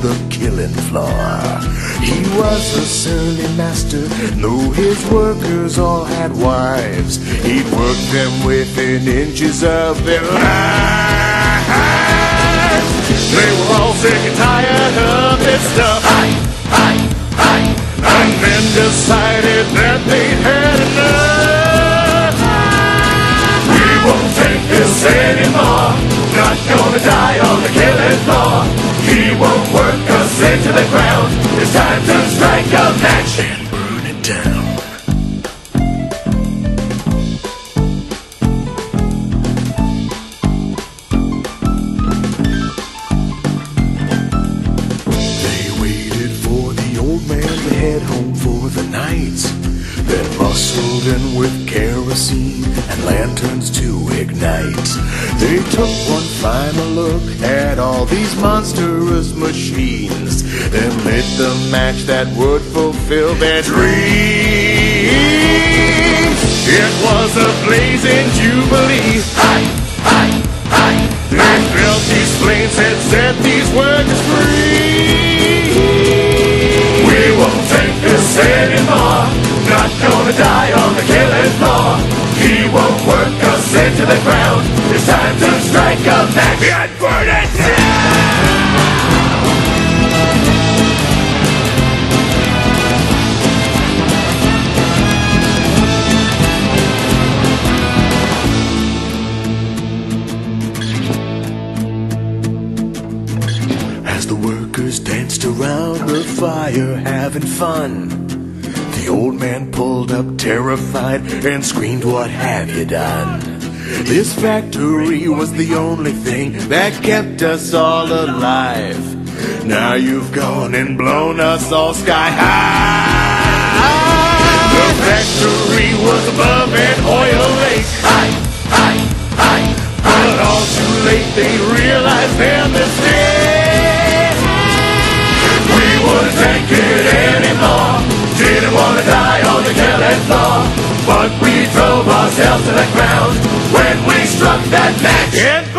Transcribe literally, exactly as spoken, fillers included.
the killing floor. He was a surly master, though his workers all had wives. He'd work them within inches of their lives. They were all sick and tired of this stuff. Aye, aye, aye, and then decided that they'd had enough. We won't take this anymore. Not gonna die on the killing floor. He won't work us into the ground. It's time to strike a match and burn it down. They waited for the old man to head home for the night, then bustled in with kerosene and lanterns to ignite. They took one final look at all these monstrous machines, then lit the match that would fulfill their dreams. It was a blazing jubilee. Aye, aye, aye. They felt these flames had set these workers free. We won't take this anymore. Not gonna die on the killing floor. He won't work us into the ground. It's time to strike a match and burn it down. As the workers danced around the fire having fun, the old man pulled up terrified and screamed, "What have you done?" This factory was the only thing that kept us all alive. Now you've gone and blown us all sky high. The factory was above an oil lake. Aye, aye, aye. But all too late they realized their mistake. We wouldn't take it anymore. Didn't want to die on the killing floor, but we drove ourselves to the ground when we struck that match.